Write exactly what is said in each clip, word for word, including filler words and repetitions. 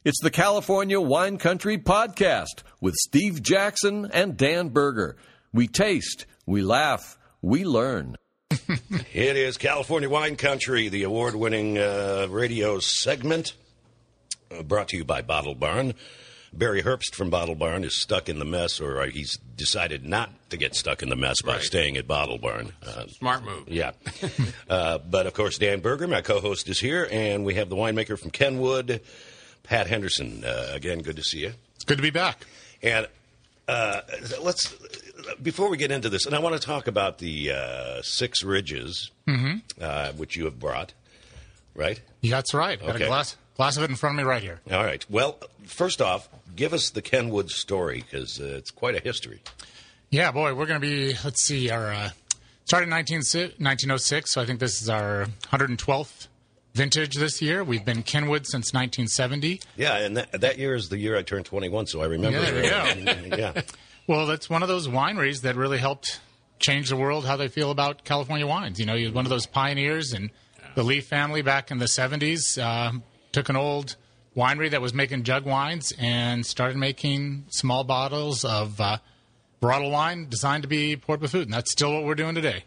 It's the California Wine Country Podcast with Steve Jackson and Dan Berger. We taste, we laugh, we learn. It is California Wine Country, the award-winning uh, radio segment, uh, brought to you by Bottle Barn. Barry Herbst from Bottle Barn is stuck in the mess, or he's decided not to get stuck in the mess by right. staying at Bottle Barn. Uh, Smart move. Yeah. uh, but, of course, Dan Berger, my co-host, is here, and we have the winemaker from Kenwood, Pat Henderson. Uh, again, good to see you. It's good to be back. And uh, let's, before we get into this, and I want to talk about the uh, Six Ridges, mm-hmm. uh, which you have brought, right? Yeah, that's right. Got Okay. a glass, glass of it in front of me right here. All right. Well, first off, give us the Kenwood story, because uh, it's quite a history. Yeah, boy, we're going to be, let's see, our uh, started in nineteen oh six, so I think this is our one hundred twelfth vintage this year. We've been Kenwood since nineteen seventy. Yeah, and that, that year is the year I turned twenty-one, so I remember. Yeah, there you go. Yeah. Well, that's one of those wineries that really helped change the world, how they feel about California wines. You know, you're one of those pioneers, and the Lee family back in the seventies uh, took an old winery that was making jug wines and started making small bottles of uh, bottle wine designed to be poured with food, and that's still what we're doing today.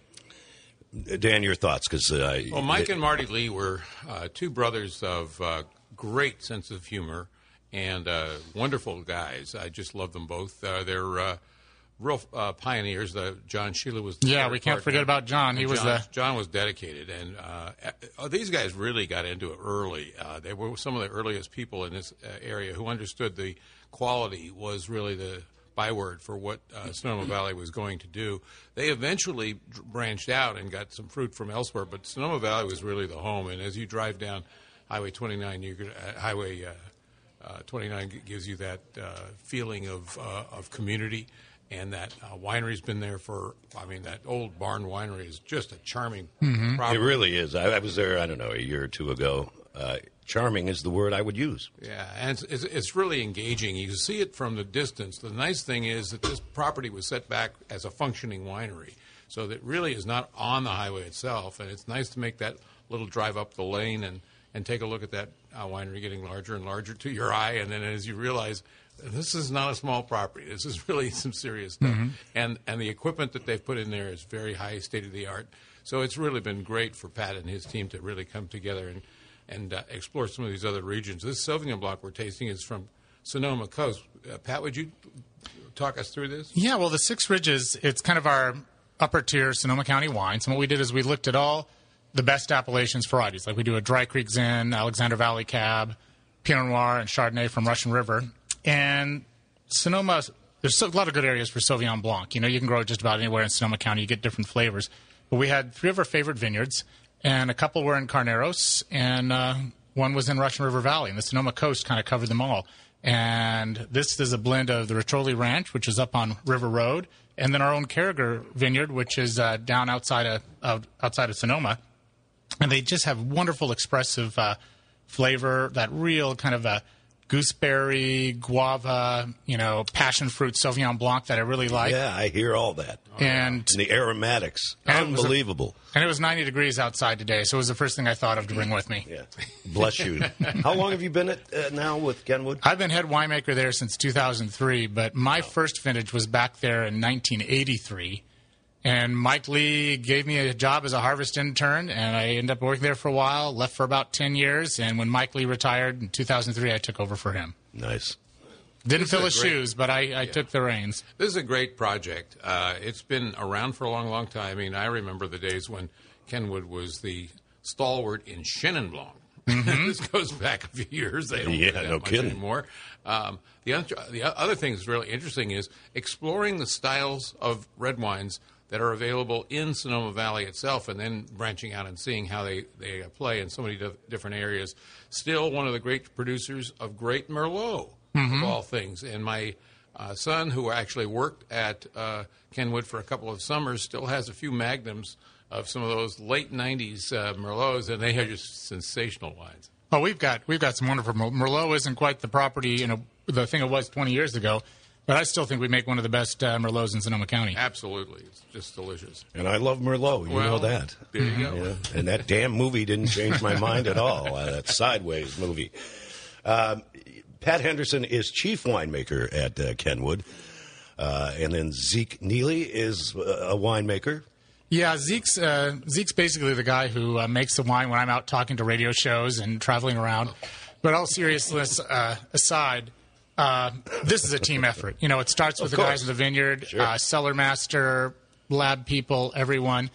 Dan, your thoughts? Because uh, Well, Mike and Marty Lee were uh, two brothers of uh, great sense of humor and uh, wonderful guys. I just love them both. Uh, they're uh, real uh, pioneers. Uh, John Sheila was the Yeah, third we can't partner. forget about John. He And was John, the John was dedicated, and uh, uh, these guys really got into it early. Uh, they were some of the earliest people in this uh, area who understood the quality was really the byword for what uh, Sonoma Valley was going to do. They eventually branched out and got some fruit from elsewhere, but Sonoma Valley was really the home. And as you drive down Highway twenty-nine, you uh, Highway uh, uh, twenty-nine g- gives you that uh, feeling of uh, of community. And that uh, winery's been there for, I mean, that old barn winery is just a charming Mm-hmm. property. it really is. I, I was there, I don't know, a year or two ago. Uh, charming is the word I would use. Yeah, and it's, it's, it's really engaging. You can see it from the distance. The nice thing is that this property was set back as a functioning winery, so that really is not on the highway itself. And it's nice to make that little drive up the lane and, and take a look at that uh, winery getting larger and larger to your eye. And then as you realize, this is not a small property. This is really some serious stuff. Mm-hmm. And and the equipment that they've put in there is very high, state-of-the-art. So it's really been great for Pat and his team to really come together and, and uh, explore some of these other regions. This Sauvignon Blanc we're tasting is from Sonoma Coast. Uh, Pat, would you talk us through this? Yeah, well, the Six Ridges, it's kind of our upper tier Sonoma County wines. And what we did is we looked at all the best appellations varieties. Like we do a Dry Creek Zin, Alexander Valley Cab, Pinot Noir, and Chardonnay from Russian River. And Sonoma, there's a lot of good areas for Sauvignon Blanc. You know, you can grow it just about anywhere in Sonoma County. You get different flavors. But we had three of our favorite vineyards, and a couple were in Carneros, and uh, one was in Russian River Valley. And the Sonoma coast kind of covered them all. And this is a blend of the Ritroli Ranch, which is up on River Road, and then our own Carragher Vineyard, which is uh, down outside of, of outside of Sonoma. And they just have wonderful, expressive uh, flavor, that real kind of a gooseberry, guava, you know, passion fruit Sauvignon Blanc that I really like. Yeah, I hear all that. And, And the aromatics, And it was a- unbelievable. and it was ninety degrees outside today, so it was the first thing I thought of to bring with me. Yeah, bless you. How long have you been at uh, now with Kenwood? I've been head winemaker there since two thousand three, but my first vintage was back there in nineteen eighty-three. And Mike Lee gave me a job as a harvest intern, and I ended up working there for a while, left for about ten years, and when Mike Lee retired in two thousand three, I took over for him. Nice. Didn't This fill is his a great- shoes, but I, I took the reins. This is a great project. Uh, it's been around for a long, long time. I mean, I remember the days when Kenwood was the stalwart in Chenin Blanc. Mm-hmm. This goes back a few years. They don't Yeah, do that no much kidding. anymore. Um, the, other, the other thing that's really interesting is exploring the styles of red wines that are available in Sonoma Valley itself, and then branching out and seeing how they, they play in so many di- different areas. Still one of the great producers of great Merlot, Mm-hmm. of all things. And my uh, son, who actually worked at uh, Kenwood for a couple of summers, still has a few magnums of some of those late nineties uh, Merlots, and they are just sensational wines. Oh, we've got we've got some wonderful Mer- Merlot. Isn't quite the property, you know, the thing it was twenty years ago, but I still think we make one of the best uh, Merlots in Sonoma County. Absolutely. It's just delicious. And I love Merlot. You Well, know that. There you go. Yeah. And that damn movie didn't change my mind at all. Uh, that Sideways movie. Um, Pat Henderson is chief winemaker at uh, Kenwood. Uh, and then Zeke Neely is uh, a winemaker. Yeah, Zeke's uh, Zeke's basically the guy who uh, makes the wine when I'm out talking to radio shows and traveling around. But all seriousness uh, aside, uh, this is a team effort. You know, it starts with Of the course. guys in the vineyard, Sure. uh, cellar master, lab people, everyone.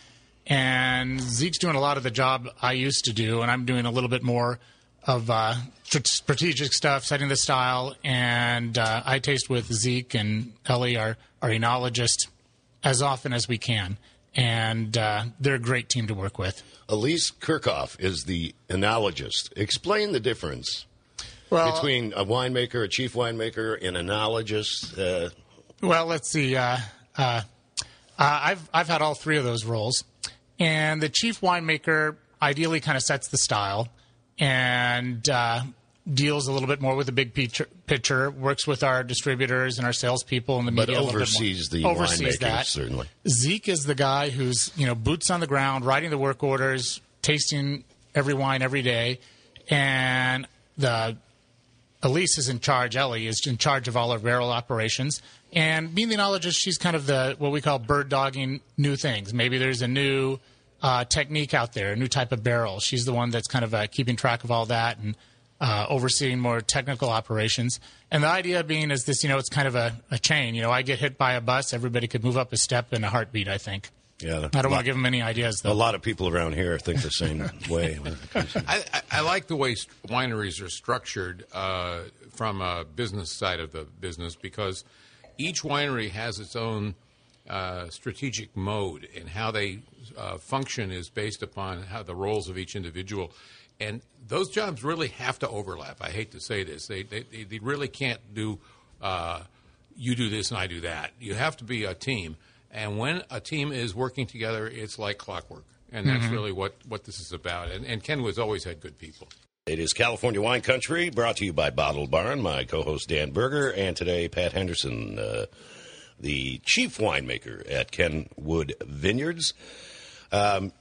And Zeke's doing a lot of the job I used to do, and I'm doing a little bit more of uh, tr- strategic stuff, setting the style. And uh, I taste with Zeke and Ellie, our, our enologist, as often as we can. And uh, they're a great team to work with. Elise Kirchhoff is the enologist. Explain the difference Well, between a winemaker, a chief winemaker, an enologist. Uh, well, let's see. Uh, uh, uh, I've I've had all three of those roles, and the chief winemaker ideally kind of sets the style and uh, deals a little bit more with the big picture, picture. Works with our distributors and our salespeople and the but media. a little bit oversees the more. oversees winemakers, that. certainly. Zeke is the guy who's, you know, boots on the ground, writing the work orders, tasting every wine every day, and the Elise is in charge. Ellie is in charge of all our barrel operations. And being the enologist, she's kind of the what we call bird dogging new things. Maybe there's a new uh, technique out there, a new type of barrel. She's the one that's kind of uh, keeping track of all that and uh, overseeing more technical operations. And the idea being is this, you know, it's kind of a, a chain. You know, I get hit by a bus, everybody could move up a step in a heartbeat, I think. Yeah, I don't want to give them any ideas, though. A lot of people around here think the same way. I, I, I like the way st- wineries are structured uh, from a business side of the business because each winery has its own uh, strategic mode, and how they uh, function is based upon how the roles of each individual. And those jobs really have to overlap. I hate to say this. They, they, they really can't do uh, you do this and I do that. You have to be a team. And when a team is working together, it's like clockwork. And that's Mm-hmm. really what, what this is about. And, and Kenwood's always had good people. It is California Wine Country, brought to you by Bottle Barn. My co-host Dan Berger, and today Pat Henderson, uh, the chief winemaker at Kenwood Vineyards. Um,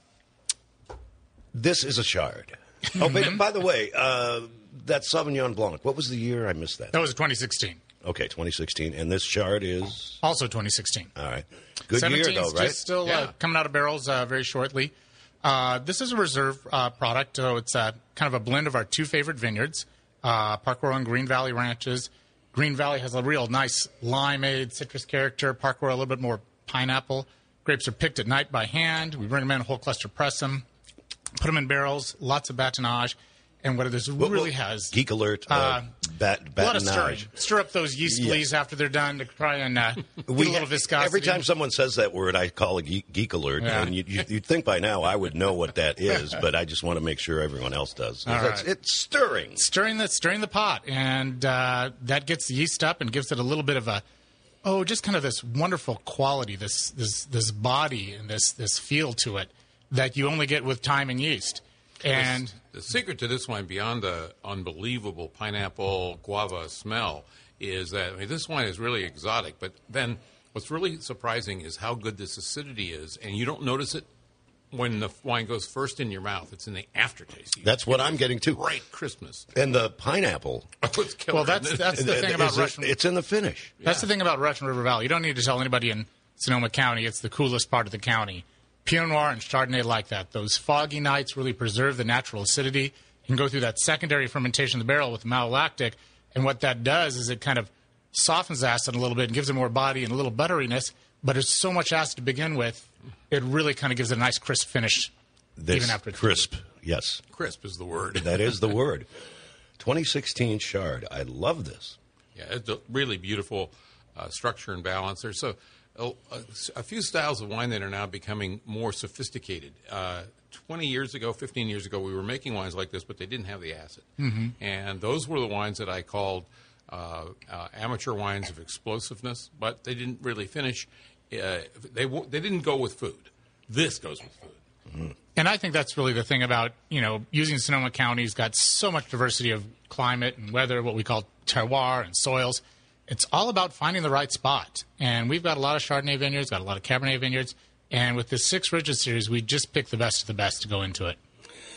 this is a Chard. Oh, by, by the way, uh, that Sauvignon Blanc, what was the year? I missed that. That was twenty sixteen. Okay, twenty sixteen. And this Chard is? Also twenty sixteen. All right. Good year, seventeen's though, right? Just still Yeah. uh, coming out of barrels uh, very shortly. Uh, this is a reserve uh, product, so it's uh, kind of a blend of our two favorite vineyards, uh, Park Royal and Green Valley Ranches. Green Valley has a real nice limeade citrus character. Park Royal a little bit more pineapple. Grapes are picked at night by hand. We bring them in, whole cluster press them, put them in barrels, lots of batonnage. And what this What- really what- has... Geek alert. Uh, Uh, bat, a lot of stirring. batonnage. Stir up those yeast Yeah. fleas after they're done to try and uh, get a We- little viscosity. Every time someone says that word, I call a geek, geek alert, Yeah. and you, you, you'd think by now I would know what that is, but I just want to make sure everyone else does. All It's, right. it's stirring. stirring the stirring the pot, and uh, that gets the yeast up and gives it a little bit of a oh, just kind of this wonderful quality, this this this body and this this feel to it that you only get with time and yeast. And The secret to this wine, beyond the unbelievable pineapple guava smell, is that I mean, this wine is really exotic. But then what's really surprising is how good this acidity is, and you don't notice it when the wine goes first in your mouth. It's in the aftertaste. You That's what I'm getting to. great Christmas. And the pineapple, Oh, it's killer, well, that's isn't it? that's the thing is about it- Russian. it's in the finish. That's the thing about Russian River Valley. You don't need to tell anybody in Sonoma County it's the coolest part of the county. Pinot Noir and Chardonnay like that. Those foggy nights really preserve the natural acidity. You can go through that secondary fermentation of the barrel with malolactic, and what that does is it kind of softens the acid a little bit and gives it more body and a little butteriness, but it's so much acid to begin with, it really kind of gives it a nice crisp finish. This Even after it's crisp, yes, Crisp is the word. that is the word. twenty sixteen Chard. I love this. Yeah, it's a really beautiful uh, structure and balance. There's a, a, a few styles of wine that are now becoming more sophisticated. Uh, twenty years ago, fifteen years ago, we were making wines like this, but they didn't have the acid. Mm-hmm. And those were the wines that I called uh, uh, amateur wines of explosiveness, but they didn't really finish. Uh, they, w- they didn't go with food. This goes with food. Mm-hmm. And I think that's really the thing about, you know, using Sonoma County's got so much diversity of climate and weather, what we call terroir and soils. It's all about finding the right spot. And we've got a lot of Chardonnay vineyards, got a lot of Cabernet vineyards. And with this Six Ridges series, we just pick the best of the best to go into it.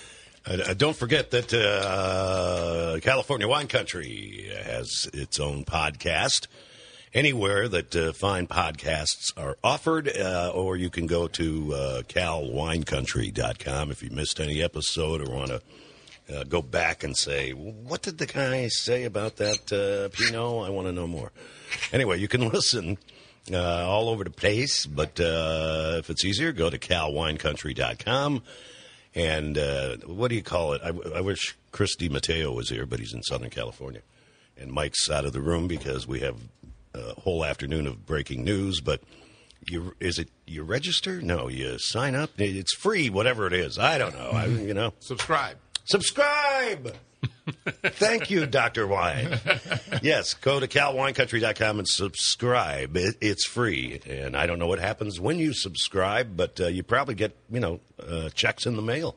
Uh, don't forget that uh, California Wine Country has its own podcast. Anywhere that uh, fine podcasts are offered, uh, or you can go to uh, cal wine country dot com if you missed any episode or want to uh, go back and say, what did the guy say about that uh, Pinot? I want to know more. Anyway, you can listen uh, all over the place, but uh, if it's easier, go to cal wine country dot com. And uh, what do you call it? I, I wish Chris DiMatteo was here, but he's in Southern California. And Mike's out of the room because we have a whole afternoon of breaking news. But you, is it you register? No, you sign up. It's free, whatever it is. I don't know. I, you know, Subscribe. Subscribe. Thank you, Doctor Wine. Yes, go to cal wine country dot com and subscribe. It, it's free. And I don't know what happens when you subscribe, but uh, you probably get, you know, uh, checks in the mail.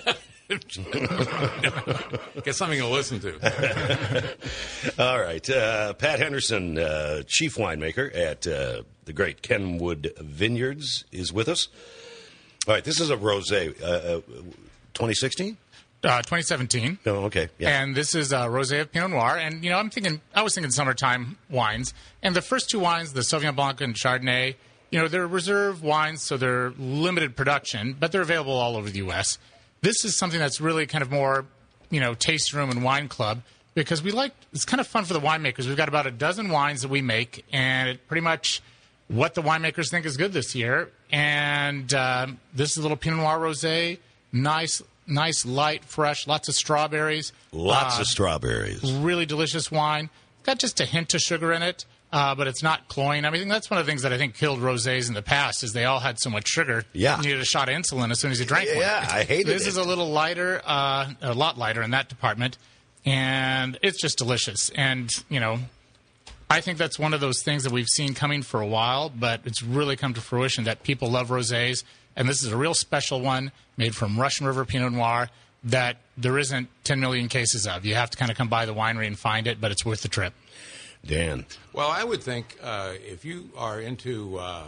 Get something to listen to. All right. Uh, Pat Henderson, uh, chief winemaker at uh, the great Kenwood Vineyards, is with us. All right. This is a rosé. Uh, uh, twenty sixteen? Uh, twenty seventeen. Oh, okay. Yeah. And this is a rosé of Pinot Noir. And, you know, I'm thinking, I was thinking summertime wines. And the first two wines, the Sauvignon Blanc and Chardonnay, you know, they're reserve wines, so they're limited production, but they're available all over the U S. This is something that's really kind of more, you know, taste room and wine club, because we like, it's kind of fun for the winemakers. We've got about a dozen wines that we make, and it pretty much what the winemakers think is good this year. And um, this is a little Pinot Noir rosé, nice, nice, light, fresh, lots of strawberries. Lots uh, of strawberries. Really delicious wine. Got just a hint of sugar in it, uh, but it's not cloying. I mean, that's one of the things that I think killed rosés in the past, is they all had so much sugar. Yeah. You needed a shot of insulin as soon as you drank one. Yeah, I hated this it. This is a little lighter, uh, a lot lighter in that department, and it's just delicious. And, you know, I think that's one of those things that we've seen coming for a while, but it's really come to fruition that people love rosés. And this is a real special one made from Russian River Pinot Noir that there isn't ten million cases of. You have to kind of come by the winery and find it, but it's worth the trip. Dan. Well, I would think uh, if you are into, uh,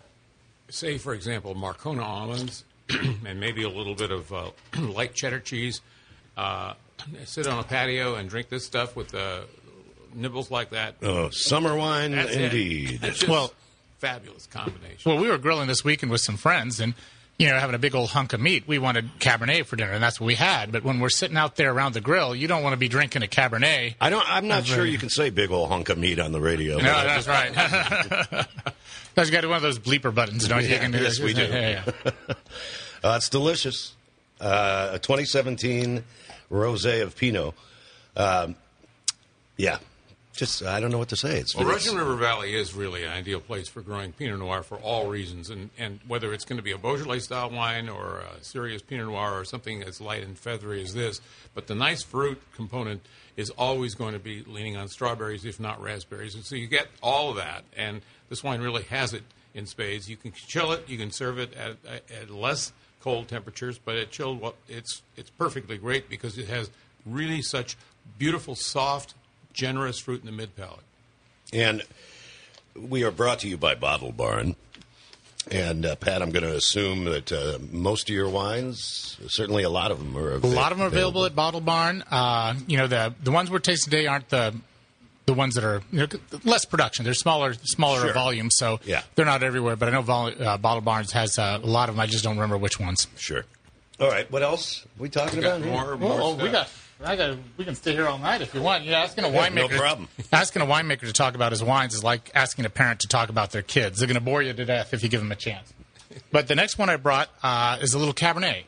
say, for example, Marcona almonds and maybe a little bit of uh, light cheddar cheese, uh, sit on a patio and drink this stuff with uh, nibbles like that. Oh, summer wine, That's indeed. It. It's just Well, fabulous combination. Well, we were grilling this weekend with some friends, and, you know, having a big old hunk of meat. We wanted Cabernet for dinner, and that's what we had. But when we're sitting out there around the grill, you don't want to be drinking a Cabernet. I don't. I'm not That's sure right. you can say big old hunk of meat on the radio. No, that's right. Because you got one of those bleeper buttons, don't you? Yeah, You can do yes, this. we do. Yeah, yeah. Uh, it's delicious. Uh, a twenty seventeen rosé of Pinot. Um, yeah. Just, I don't know what to say. It's Well, it's- Russian River Valley is really an ideal place for growing Pinot Noir for all reasons, and, and whether it's going to be a Beaujolais-style wine or a serious Pinot Noir or something as light and feathery as this, but the nice fruit component is always going to be leaning on strawberries, if not raspberries, and so you get all of that, and this wine really has it in spades. You can chill it, you can serve it at, at less cold temperatures, but at chilled, well, it's it's perfectly great because it has really such beautiful, soft, generous fruit in the mid palate. And we are brought to you by Bottle Barn. And, uh, Pat, I'm going to assume that uh, most of your wines, certainly a lot of them are A available. lot of them are available at Bottle Barn. Uh, you know, the the ones we're tasting today aren't the the ones that are, you know, less production. They're smaller smaller Sure. volume, so Yeah. they're not everywhere. But I know Vol- uh, Bottle Barns has uh, a lot of them. I just don't remember which ones. Sure. All right. What else are we talking We got about here? more, more Oh, we stuff. got. I got. We can stay here all night if you want. You're asking a Yeah, winemaker. no problem. Asking a winemaker to talk about his wines is like asking a parent to talk about their kids. They're going to bore you to death if you give them a chance. But the next one I brought uh, is a little Cabernet.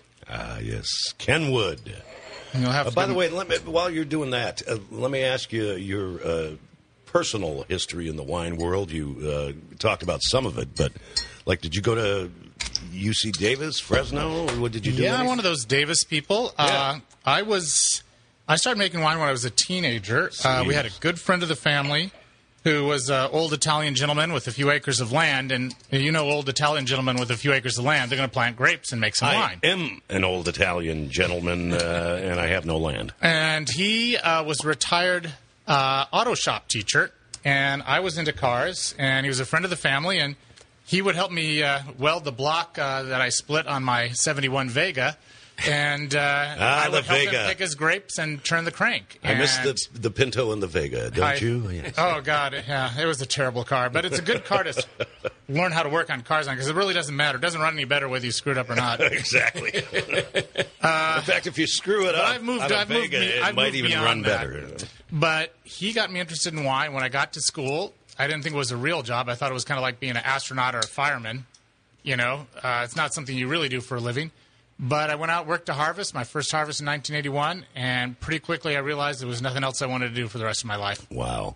Ah, yes. Kenwood. And you'll have Uh, to by give the them- way, let me, while you're doing that, uh, let me ask you your uh, personal history in the wine world. You uh, talked about some of it, but like, did you go to U C Davis, Fresno? Or what did you do? Yeah, I'm anything? one of those Davis people. Yeah. Uh, I was. I started making wine when I was a teenager. Uh, we had a good friend of the family who was an old Italian gentleman with a few acres of land, and you know, old Italian gentlemen with a few acres of land, they're going to plant grapes and make some I wine. am an old Italian gentleman, uh, and I have no land. And he uh, was a retired uh, auto shop teacher, and I was into cars, and he was a friend of the family, and he would help me uh, weld the block uh, that I split on my seventy-one Vega. And uh, Ah, I would the help Vega. him pick his grapes and turn the crank. I miss And the the Pinto and the Vega, don't I- you? Yes. Oh, God. Yeah, it was a terrible car. But it's a good car to s- learn how to work on cars on because it really doesn't matter. It doesn't run any better whether you screw it up or not. Exactly. In fact, if you screw it up, I've moved- on a I've moved Vega, me- it I've might moved even beyond run that. better. But he got me interested in wine. When I got to school, I didn't think it was a real job. I thought it was kind of like being an astronaut or a fireman. You know, uh, it's not something you really do for a living. But I went out, worked to harvest, my first harvest in nineteen eighty-one, and pretty quickly I realized there was nothing else I wanted to do for the rest of my life. Wow.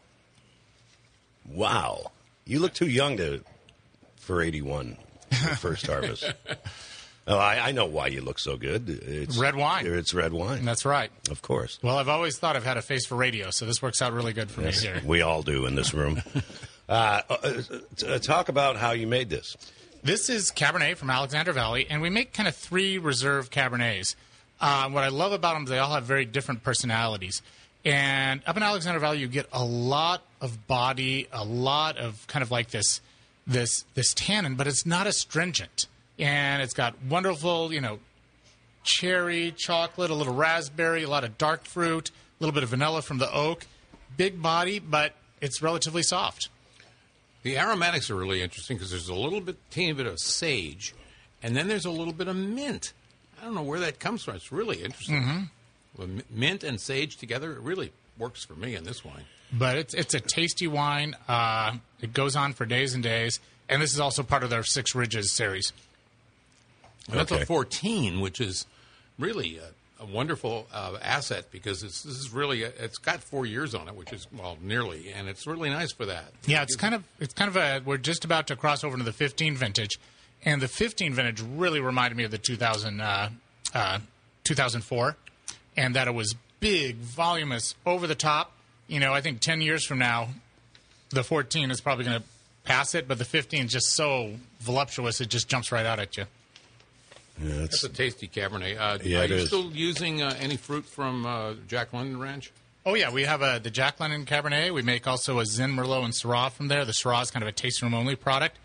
Wow. You look too young to for eighty-one, your first harvest. Oh, I, I know why you look so good. It's Red wine. It's red wine. And that's right. Of course. Well, I've always thought I've had a face for radio, so this works out really good for Yes, me here. we all do in this room. uh, uh, uh, talk about how you made this. This is Cabernet from Alexander Valley, and we make kind of three reserve Cabernets. Uh, what I love about them is they all have very different personalities. And up in Alexander Valley, you get a lot of body, a lot of kind of like this, this, this tannin, but it's not astringent. And it's got wonderful, you know, cherry, chocolate, a little raspberry, a lot of dark fruit, a little bit of vanilla from the oak. Big body, but it's relatively soft. The aromatics are really interesting because there's a little bit, teeny bit of sage, and then there's a little bit of mint. I don't know where that comes from. It's really interesting. Mm-hmm. Well, m- mint and sage together, it really works for me in this wine. But it's it's a tasty wine. Uh, it goes on for days and days. And this is also part of their Six Ridges series. And that's Okay. a fourteen, which is really a, a wonderful uh, asset because it's, this is really, a, it's got four years on it, which is, well, nearly, and it's really nice for that. Yeah, it's kind of it's kind of a we're just about to cross over into the fifteen vintage, and the fifteen vintage really reminded me of the two thousand uh, uh, two thousand four, and that it was big, voluminous, over the top. You know, I think ten years from now, the fourteen is probably going to pass it, but the fifteen is just so voluptuous it just jumps right out at you. Yeah, That's it's, a tasty Cabernet. Uh, Yeah, are it you is. still using uh, any fruit from uh, Jack London Ranch? Oh, yeah, we have a, the Jack London Cabernet. We make also a Zin, Merlot, and Syrah from there. The Syrah is kind of a tasting room only product.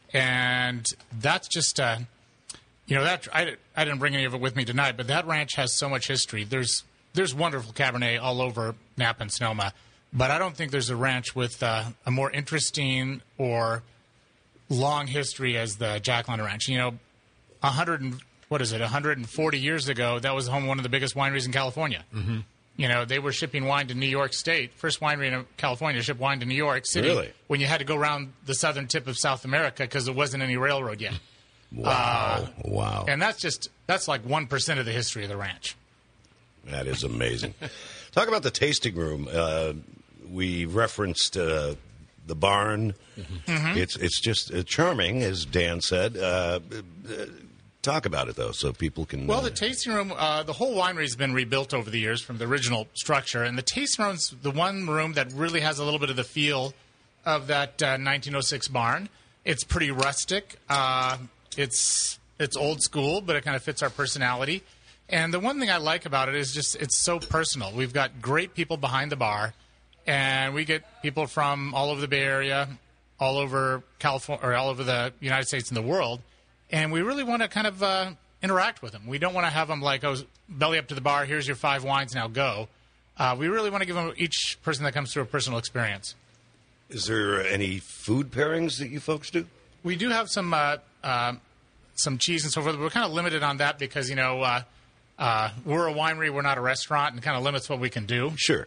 And that's just, uh, you know, that I, I didn't bring any of it with me tonight, but that ranch has so much history. There's there's wonderful Cabernet all over Napa and Sonoma, but I don't think there's a ranch with uh, a more interesting or long history as the Jack London Ranch. You know, one hundred and, what is it, one hundred forty years ago, that was home of one of the biggest wineries in California. Mm-hmm. You know, they were shipping wine to New York State. First winery in California to ship wine to New York City. Really? When you had to go around the southern tip of South America because there wasn't any railroad yet. wow. wow. And that's just, that's like one percent of the history of the ranch. That is amazing. Talk about the tasting room. Uh, we referenced uh, the barn. Mm-hmm. It's it's just uh, charming, as Dan said. Uh, uh, talk about it, though, so people can... Well, uh, the tasting room, uh, the whole winery has been rebuilt over the years from the original structure. And the tasting room's the one room that really has a little bit of the feel of that uh, nineteen oh six barn. It's pretty rustic. Uh, it's it's old school, but it kind of fits our personality. And the one thing I like about it is just it's so personal. We've got great people behind the bar, and we get people from all over the Bay Area, all over California, or all over the United States and the world. And we really want to kind of uh, interact with them. We don't want to have them like, oh, belly up to the bar, here's your five wines, now go. Uh, we really want to give them, each person that comes through, a personal experience. Is there any food pairings that you folks do? We do have some uh, uh, some cheese and so forth, but we're kind of limited on that because, you know, uh, uh, we're a winery, we're not a restaurant, and kind of limits what we can do. Sure.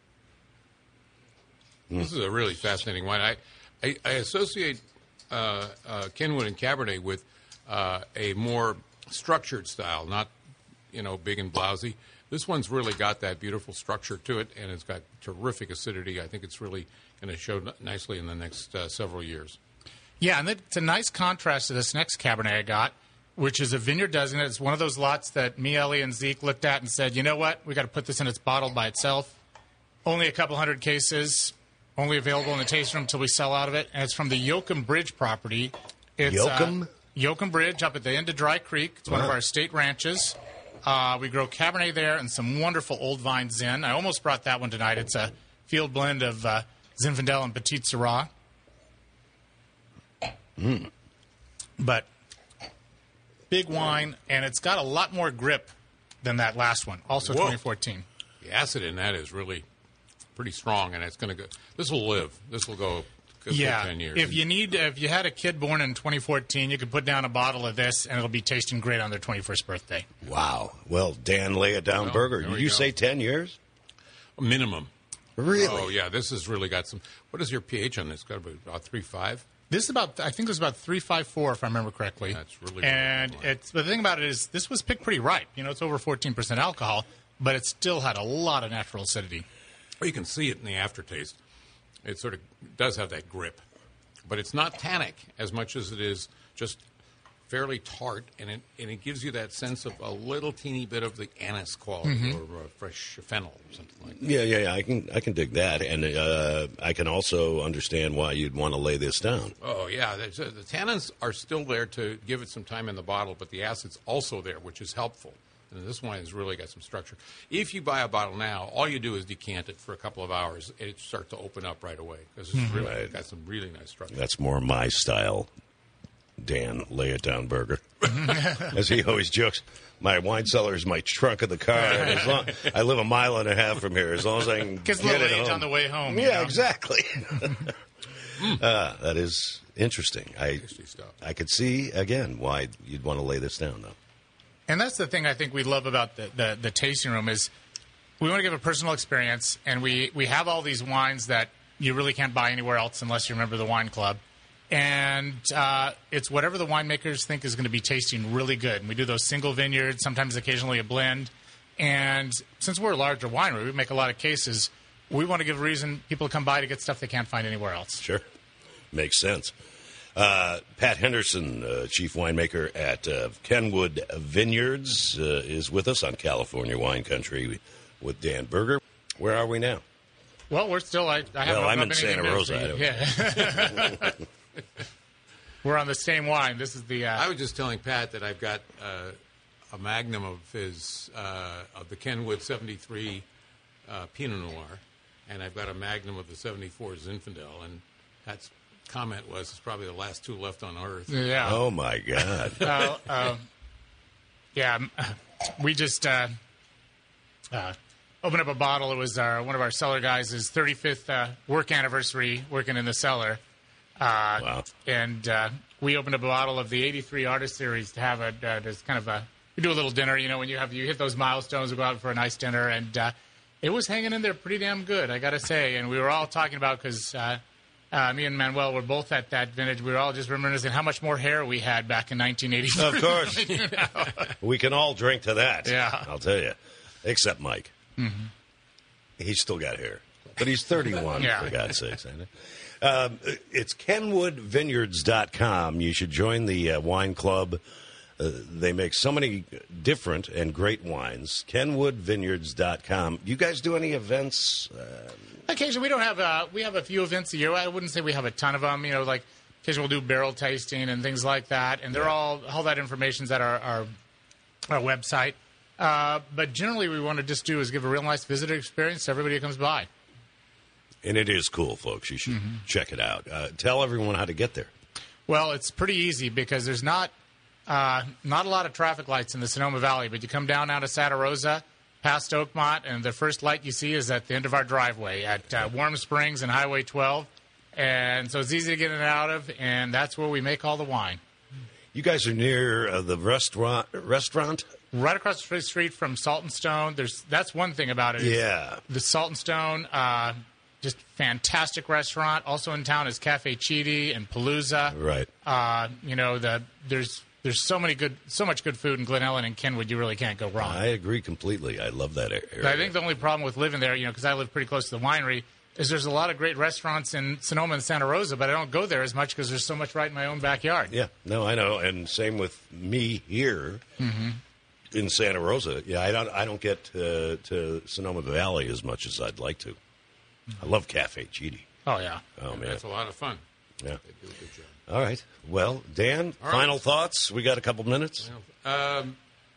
This is a really fascinating wine. I, I, I associate uh, uh, Kenwood and Cabernet with uh, a more structured style, not, you know, big and blousy. This one's really got that beautiful structure to it, and it's got terrific acidity. I think it's really going to show n- nicely in the next uh, several years. Yeah, and it's a nice contrast to this next Cabernet I got, which is a vineyard designate. It's one of those lots that me, Ellie, and Zeke looked at and said, you know what, we got to put this in its bottle by itself. Only a couple hundred cases, only available in the tasting room until we sell out of it. And it's from the Yoakum Bridge property. It's, Yoakum? Uh, Yoakum Bridge up at the end of Dry Creek. It's one Wow. of our state ranches. Uh, we grow Cabernet there and some wonderful old vine Zin. I almost brought that one tonight. It's a field blend of uh, Zinfandel and Petit Syrah. Mm. But big wine, and it's got a lot more grip than that last one, also Whoa. twenty fourteen. The acid in that is really pretty strong, and it's going to go. This will live. This will go. Good Yeah, for ten years. if you need, if you had a kid born in twenty fourteen, you could put down a bottle of this, and it'll be tasting great on their twenty-first birthday. Wow. Well, Dan, lay it down, Well, Burger. there Did we you go. say ten years? Minimum. Really? Oh yeah, this has really got some. What is your pH on this? It's got to be about three five. This is about, I think it was about three five four, if I remember correctly. That's really and good. it's. But the thing about it is, this was picked pretty ripe. You know, it's over fourteen percent alcohol, but it still had a lot of natural acidity. Well, you can see it in the aftertaste. It sort of does have that grip. But it's not tannic as much as it is just fairly tart, and it and it gives you that sense of a little teeny bit of the anise quality Mm-hmm. or uh, fresh fennel or something like that. Yeah, yeah, yeah. I can, I can dig that, and uh, I can also understand why you'd want to lay this down. Oh yeah, there's, uh, the tannins are still there to give it some time in the bottle, but the acid's also there, which is helpful. And this wine has really got some structure. If you buy a bottle now, all you do is decant it for a couple of hours, and it starts to open up right away because it's really Right. got some really nice structure. That's more my style. Dan, lay it down, Burger. As he always jokes, my wine cellar is my trunk of the car. And as long, I live a mile and a half from here. As long as I can Gets a get little it age home. on the way home. you Yeah, know? exactly. uh, that is interesting. I Tasty stuff. I could see again why you'd want to lay this down, though. And that's the thing I think we love about the, the, the tasting room is we want to give a personal experience, and we, we have all these wines that you really can't buy anywhere else unless you're a member of the wine club. And uh, it's whatever the winemakers think is going to be tasting really good. And we do those single vineyards, sometimes occasionally a blend. And since we're a larger winery, we make a lot of cases. We want to give a reason people come by to get stuff they can't find anywhere else. Sure. Makes sense. Uh, Pat Henderson, uh, chief winemaker at uh, Kenwood Vineyards, uh, is with us on California Wine Country with Dan Burger. Where are we now? Well, we're still. I, I haven't Well, I'm opened in up anything Santa new Rosa. for I you. don't- Yeah. We're on the same wine. This is the. Uh, I was just telling Pat that I've got uh, a magnum of his uh, of the Kenwood seventy-three uh, Pinot Noir, and I've got a magnum of the seventy-four Zinfandel. And Pat's comment was, "It's probably the last two left on Earth." yeah. Oh, my God. Uh, uh, yeah, um, we just uh, uh, opened up a bottle. It was our, one of our cellar guys' thirty-fifth uh, work anniversary working in the cellar. Uh, Wow. And uh, we opened up a bottle of the eighty-three Artist Series to have a, uh, as kind of a, we do a little dinner, you know, when you have, you hit those milestones, we go out for a nice dinner. And uh, it was hanging in there pretty damn good, I got to say. And we were all talking about, because uh, uh, me and Manuel were both at that vintage, we were all just reminiscing how much more hair we had back in nineteen eighty-three. Of course. You know? We can all drink to that. Yeah. I'll tell you. Except Mike. Mm-hmm. He's still got hair. But he's thirty-one, Yeah. for God's sakes. Ain't it? Um, it's kenwood vineyards dot com. You should join the uh, wine club. Uh, they make so many different and great wines. kenwood vineyards dot com. You guys do any events? Uh, Occasionally, we don't have uh, we have a few events a year. I wouldn't say we have a ton of them. You know, like occasionally we'll do barrel tasting and things like that. And they're all all that information's at our our, our website. Uh, but generally, we want to just do is give a real nice visitor experience to everybody who comes by. and it is cool, folks. You should check it out. Uh, tell everyone how to get there. Well, it's pretty easy because there's not uh, not a lot of traffic lights in the Sonoma Valley. But you come down out of Santa Rosa, past Oakmont, and the first light you see is at the end of our driveway at uh, Warm Springs and Highway twelve. And so it's easy to get in and out of, and that's where we make all the wine. You guys are near uh, the restaurant. Restaurant? Right across the street from Salt and Stone. There's that's one thing about it. is Yeah. The Salt and Stone, uh, just fantastic restaurant. Also in town is Cafe Chidi and Palooza. Right. Uh, you know, the there's there's so many good, so much good food in Glen Ellen and Kenwood. You really can't go wrong. I agree completely. I love that area. But I think the only problem with living there, you know, because I live pretty close to the winery, is there's a lot of great restaurants in Sonoma and Santa Rosa, but I don't go there as much because there's so much right in my own backyard. Yeah, no, I know, and same with me here in Santa Rosa. Yeah, I don't, I don't get to, to Sonoma Valley as much as I'd like to. I love Cafe Chidi. Oh yeah. Oh man, That's a lot of fun. yeah. They do a good job. All right. Well, Dan, All right. final thoughts. We got a couple minutes. Um,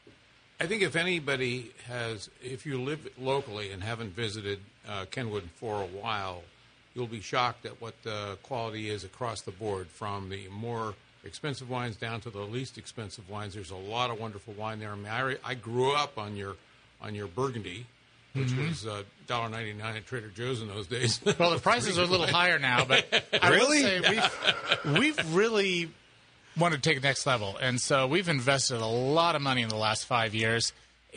I think if anybody has, if you live locally and haven't visited uh, Kenwood for a while, you'll be shocked at what the quality is across the board, from the more expensive wines down to the least expensive wines. There's a lot of wonderful wine there. I mean, I, re- I grew up on your on your Burgundy, which mm-hmm. was uh, one dollar ninety-nine at Trader Joe's in those days. Well, the prices are a little higher now, but I really? will say we've, we've really wanted to take it next level. And so we've invested a lot of money in the last five years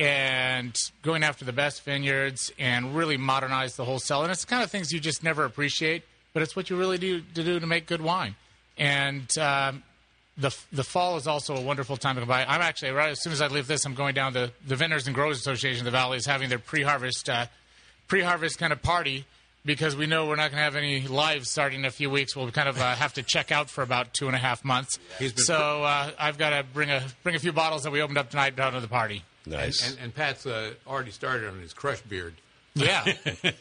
and going after the best vineyards and really modernize the whole cellar. And it's the kind of things you just never appreciate, but it's what you really do to do to make good wine. And um, the the fall is also a wonderful time to come by. I'm actually, right as soon as I leave this, I'm going down to the Vintners and Growers Association of the Valley is having their pre-harvest uh, pre-harvest kind of party because we know we're not going to have any lives starting in a few weeks. We'll kind of uh, have to check out for about two and a half months. So uh, I've got to bring a bring a few bottles that we opened up tonight down to the party. Nice. And, and, and Pat's uh, already started on his crush beard. Yeah. Got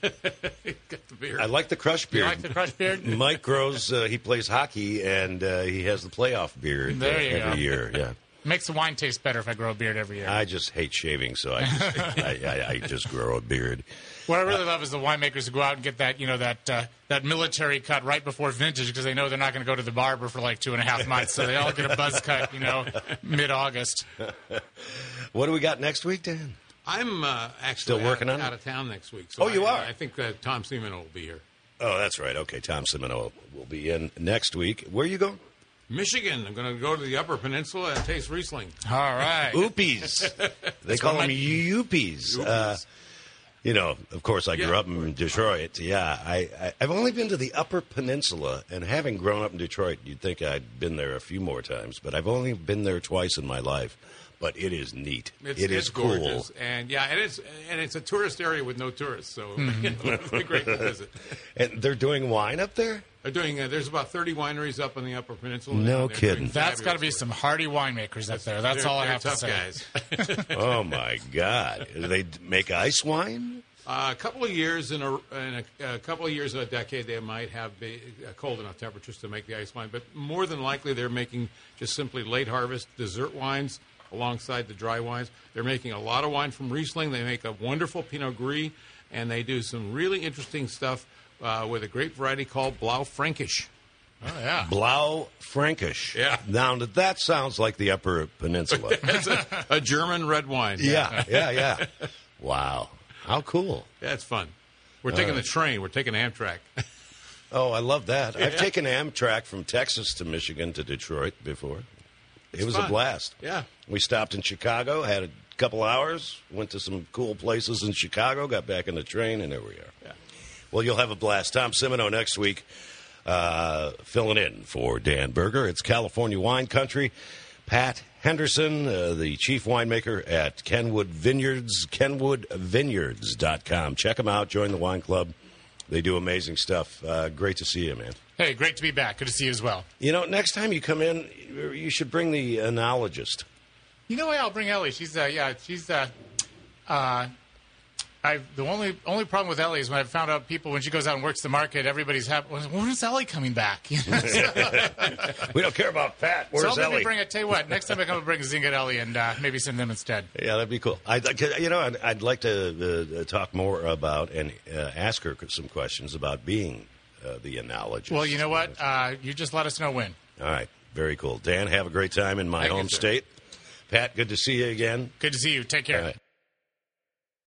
the beard. I like the crush beard. You like the crush beard? Mike grows, uh, he plays hockey, and uh, he has the playoff beard There uh, you every go. year. Yeah. Makes the wine taste better if I grow a beard every year. I just hate shaving, so I just, I, I, I just grow a beard. What I really love is the winemakers who go out and get that, you know, that uh, that military cut right before vintage because they know they're not going to go to the barber for like two and a half months, so they all get a buzz cut, you know, mid-August. What do we got next week, Dan? I'm uh, actually Still working out, on it? out of town next week. So Oh, you I, are? I think uh, Tom Seaman will be here. Oh, that's right. Okay, Tom Semino will be in next week. Where are you going? Michigan. I'm going to go to the Upper Peninsula and taste Riesling. All right. Oopies. They call them Youpies. Uh, you know, of course, I grew Yeah. up in Detroit. Yeah, I, I, I've only been to the Upper Peninsula, and having grown up in Detroit, you'd think I'd been there a few more times, but I've only been there twice in my life. But it is neat. It's, it it's is cool. gorgeous. And yeah, and it's and it's a tourist area with no tourists, so you know, it's really great to visit. And they're doing wine up there? They're doing. Uh, there's about thirty wineries up on the Upper Peninsula. No and they're kidding. doing That's got to be fabulous some hardy winemakers up there. That's They're- all I they're have to tough say. guys. Oh, my God. Do they make ice wine? Uh, a couple of years in a, in a, a couple of years in a decade, they might have be, uh, cold enough temperatures to make the ice wine, but more than likely, they're making just simply late harvest dessert wines alongside the dry wines. They're making a lot of wine from Riesling. They make a wonderful Pinot Gris, and they do some really interesting stuff uh, with a grape variety called Blau Fränkisch. Oh, yeah. Blau Fränkisch. Yeah. Now, that sounds like the Upper Peninsula. It's a, a German red wine. yeah, yeah, yeah. Wow. How cool. Yeah, it's fun. We're taking the train. We're taking Amtrak. Oh, I love that. I've taken Amtrak from Texas to Michigan to Detroit before. It was fun. a blast. Yeah. We stopped in Chicago, had a couple hours, went to some cool places in Chicago, got back on the train, and there we are. Yeah. Well, you'll have a blast. Tom Semino next week, uh, filling in for Dan Berger. It's California Wine Country. Pat Henderson, uh, the chief winemaker at Kenwood Vineyards, kenwood vineyards dot com. Check them out. Join the wine club. They do amazing stuff. Uh, great to see you, man. Hey, great to be back. Good to see you as well. You know, next time you come in, you should bring the enologist. You know what? I'll bring Ellie. She's, uh, yeah, she's, uh, uh, I the only only problem with Ellie is when I found out people, when she goes out and works the market, everybody's happy. When is Ellie coming back? You know, so, We don't care about Pat. Where's so I'll maybe Ellie? bring, I tell you what, next time I come, I'll bring Zing and Ellie and uh, maybe send them instead. Yeah, that'd be cool. I'd like to, you know, I'd, I'd like to uh, talk more about and uh, ask her some questions about being uh, the enologist. Well, you know what? Uh, you just let us know when. All right, very cool. Dan, have a great time in my Thank you, home sir. state. Pat, good to see you again. Good to see you. Take care. All right.